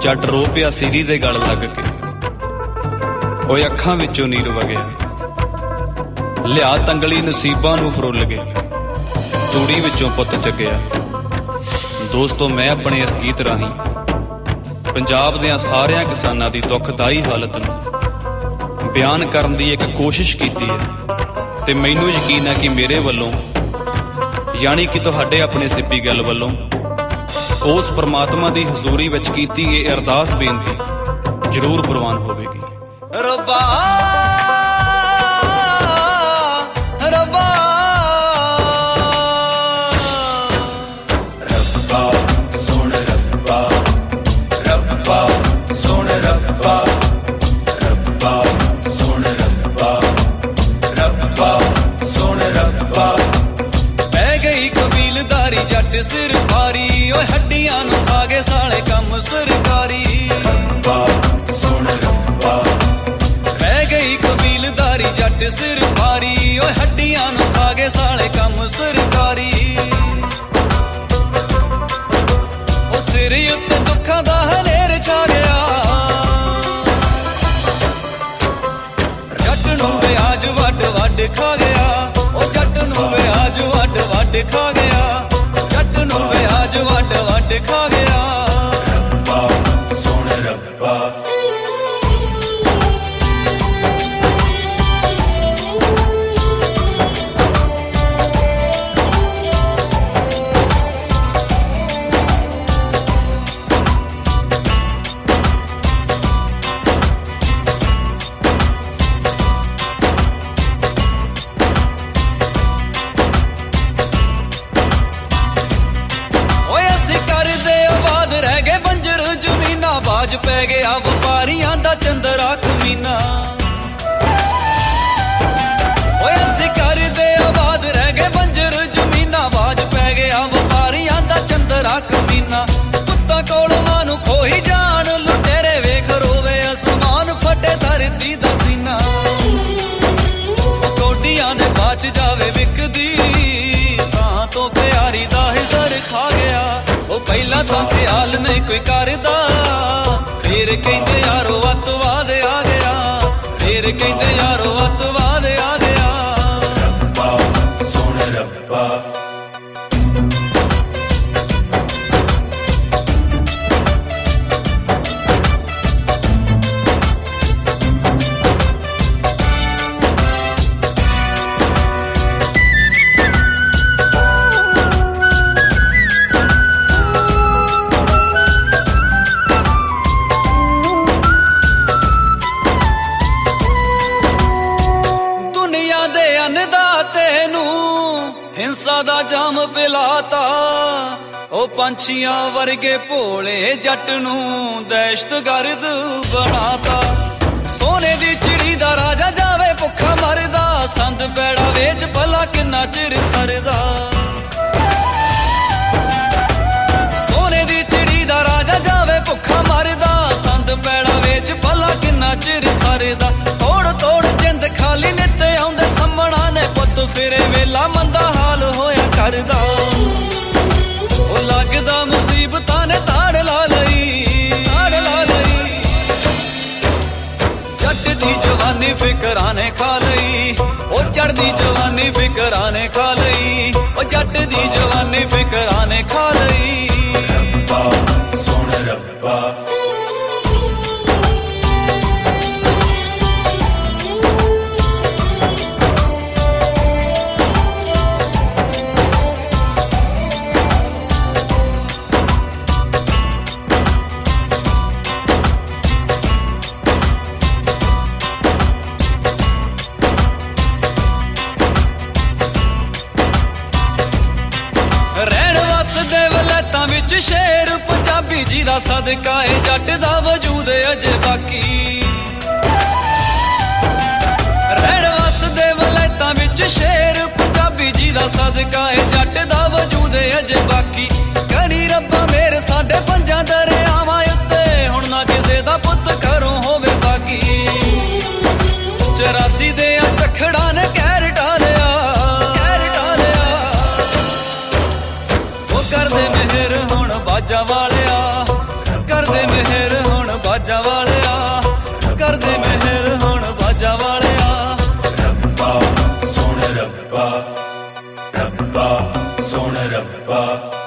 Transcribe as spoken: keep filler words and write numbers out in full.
ਜੱਟ ਰੋ ਪਿਆ ਸਿਰੀ ਦੇ ਗਲ ਲੱਗ ਕੇ, ਓਏ ਅੱਖਾਂ ਵਿੱਚੋਂ ਨੀਰ ਵਗਿਆ। ਲਿਆ ਤੰਗਲੀ ਨਸੀਬਾਂ ਨੂੰ ਫਰੁੱਲ ਗਏ, ਤੂੜੀ ਵਿੱਚੋਂ ਪੁੱਤ ਚੱਗਿਆ। ਦੋਸਤੋ, ਮੈਂ ਆਪਣੇ ਇਸ ਗੀਤ ਰਾਹੀਂ ਪੰਜਾਬ ਦਿਆਂ ਸਾਰਿਆਂ ਕਿਸਾਨਾਂ ਦੀ ਦੁਖਦਾਈ ਹਾਲਤ ਨੂੰ ਬਿਆਨ ਕਰਨ ਦੀ ਇੱਕ ਕੋਸ਼ਿਸ਼ ਕੀਤੀ ਹੈ, ਤੇ ਮੈਨੂੰ ਯਕੀਨ ਹੈ ਕਿ ਮੇਰੇ ਵੱਲੋਂ, ਯਾਨੀ ਕਿ ਤੁਹਾਡੇ ਆਪਣੇ ਸਿੱਪੀ ਗਿੱਲ ਵੱਲੋਂ, ਉਸ ਪਰਮਾਤਮਾ ਦੀ ਹਜ਼ੂਰੀ ਵਿੱਚ ਕੀਤੀ ਇਹ ਅਰਦਾਸ ਬੇਨਤੀ ਜ਼ਰੂਰ ਪ੍ਰਵਾਨ ਹੋਵੇਗੀ। ਰੱਬਾ ਰੱਬਾ ਰੱਬਾ ਸੁਣ ਰੱਬਾ, ਰੱਬਾ ਸੁਣ ਰੱਬਾ, ਰੱਬਾ ਸੁਣ ਰੱਬਾ, ਰੱਬਾ ਸੁਣ ਰੱਬਾ। ਪੈ ਗਈ ਕਬੀਲਦਾਰੀ ਜੱਟ ਸਿਰ ਭਾਰੀ, ਓਏ ਹੱਡੀਆਂ ਨੂੰ ਖਾ ਗਏ ਸਾਲੇ ਕੰਮ ਸਰਕਾਰੀ। ਰੱਬਾ ਸੁਣ ਰੱਬਾ, ਪੈ ਗਈ ਕਬੀਲਦਾਰੀ ਜੱਟ ਸਿਰ ਭਾਰੀ, ਓਏ ਹੱਡੀਆਂ ਨੂੰ ਖਾ ਗਏ ਸਾਲੇ ਕੰਮ ਸਰਕਾਰੀ। ਉਹ ਸਿਰ ਉੱਤੇ ਦੁੱਖਾਂ ਦਾ ਹਨੇਰ ਛਾ ਗਿਆ, ਜੱਟ ਨੂੰ ਵਿਆਜ ਵੱਡ ਵੱਡ ਖਾ ਗਿਆ। ਉਹ ਜੱਟ ਨੂੰ ਵਿਆਜ ਵੱਡ ਵੱਡ ਖਾ ਗਿਆ, ਜੱਟ ਨੂੰ ਵਿਆਜ ਵੱਡ ਵੱਡ ਖਾ ਗਿਆ। ਰੱਬਾ ਸੁਣ ਰੱਬਾ, ਬਾਜ ਪੈ ਗਿਆ ਵਪਾਰੀਆਂ ਦਾ ਚੰਦਰਾ ਕਮੀਨਾ। ਓਏ ਅਸੀਂ ਕਰਦੇ ਆਬਾਦ ਰਹਿ ਗਏ ਬੰਜਰ ਜ਼ਮੀਨਾਂ, ਬਾਜ ਪੈ ਗਿਆ ਵਪਾਰੀਆਂ ਦਾ ਚੰਦਰਾ ਕਮੀਨਾ। ਕੁੱਤਾ ਕੋਲ ਮਾਂ ਨੂੰ ਖੋਹੀ ਜਾਣ, ਲੁਟੇਰੇ ਵੇਖ ਰੋਵੇ ਅਸਮਾਨ, ਫਟੇ ਧਰਤੀ ਦਾ ਸੀਨਾ। ਕੋਡੀਆਂ ਦੇ ਬਾਚ ਜਾਵੇ ਵਿਕਦੀ, ਸਾਂ ਤੋਂ ਪਿਆਰੀ ਦਾ ਹਿਜ਼ਰ ਖਾ ਗਿਆ। ਉਹ ਪਹਿਲਾਂ ਤਾਂ ਖਿਆਲ ਨਹੀਂ ਕੋਈ ਕਰਦਾ, ਫੇਰ ਕਹਿੰਦੇ ਯਾਰੋ ਅੱਤਵਾਦ ਆ ਗਿਆ, ਫੇਰ ਕਹਿੰਦੇ ਯਾਰੋ ਅੱਤਵਾਦ ਆ ਗਿਆ। ਰੱਬਾ ਸੁਣ ਰੱਬਾ, ਹਿੰਸਾ ਦਾ ਜਾਮ ਪਿਲਾਤਾ। ਉਹ ਪੰਛੀਆਂ ਵਰਗੇ ਭੋਲੇ ਜੱਟ ਨੂੰ ਦਹਿਸ਼ਤਗਰਦ ਬਣਾਤਾ। ਸੋਨੇ ਦੀ ਚਿੜੀ ਦਾ ਰਾਜਾ ਜਾਵੇ ਭੁੱਖਾ ਮਰਦਾ, ਸੰਦ ਪੈੜਾ ਵੇਚ ਭਲਾ ਕਿੰਨਾ ਚਿਰ ਸਰਦਾ। ਸੋਨੇ ਦੀ ਚਿੜੀ ਦਾ ਰਾਜਾ ਜਾਵੇ ਭੁੱਖਾ ਮਰਦਾ, ਸੰਦ ਪੈੜਾ ਵੇਚ ਭਲਾ ਕਿੰਨਾ ਚਿਰ ਸਰਦਾ। ਤੋੜ ਤੋੜ ਜਿੰਦ ਖਾਲੀ ਨਿੱਤ ਆਉਂਦੇ ਸੰਮਣਾ ਨੇ ਪੁੱਤ, ਫਿਰੇ ਵੇਲਾ ਮੰਦਾ ਹਾਲ ਹੋਇਆ ਕਰਦਾ। ਉਹ ਲੱਗਦਾ ਮੁਸੀਬਤਾਂ ਨੇ ਤਾੜ ਲਾ ਲਈ, ਤਾੜ ਲਾ ਲਈ। ਜੱਟ ਦੀ ਜਵਾਨੀ ਫਿਕਰਾਂ ਨੇ ਖਾ ਲਈ, ਉਹ ਚੜ੍ਹਦੀ ਜਵਾਨੀ ਫਿਕਰਾਂ ਨੇ ਖਾ ਲਈ। ਉਹ ਜੱਟ ਦੀ ਜਵਾਨੀ ਫਿਕਰਾਂ ਨੇ ਖਾ ਲਈ। ਰੱਬਾ ਸੁਣ ਰੱਬਾ, ਸ਼ੇਰ ਪੰਜਾਬੀ ਜੀ ਦਾ ਸਦਕਾ ਏ ਜੱਟ ਦਾ ਵਜੂਦ ਅਜੇ ਬਾਕੀ। ਰਹਿਣ ਵਸਦੇ ਵਲੈਤਾਂ ਵਿੱਚ ਸ਼ੇਰ ਪੰਜਾਬੀ ਜੀ ਦਾ ਸਦਕਾ ਏ ਜੱਟ ਦਾ ਵਜੂਦ ਅਜੇ ਬਾਕੀ। ਕਰੀ ਰੱਬਾ ਮੇਰ ਸਾਡੇ ਪੰਜਾਂ ਦਰਿਆਵਾਂ ਉੱਤੇ, ਹੁਣ ਨਾ ਕਿਸੇ ਦਾ ਪੁੱਤ ਘਰੋਂ ਹੋਵੇ ਬਾਕੀ। ਚੁਰਾਸੀ ਦੇ ਆ ਝਖੜਾਂ ਨੇ ਕਹਿਰ ਟਾਲਿਆ, ਕਹਿਰ ਟਾਲਿਆ। ਉਹ ਕਰਦੇ ਮਿਹਰ ਹੁਣ ਬਾਜਾਂ ਵਾਲਿਆ, ਕਰਦੇ ਮਿਹਰ ਬਾਜਾ ਵਾਲਿਆ ਕਰਦੇ ਮਿਹਰ ਹੁਣ ਬਾਜਾ ਵਾਲਿਆ। ਰੱਬਾ ਸੋਹਣ ਰੱਬਾ, ਰੱਬਾ ਸੋਹਣ ਰੱਬਾ।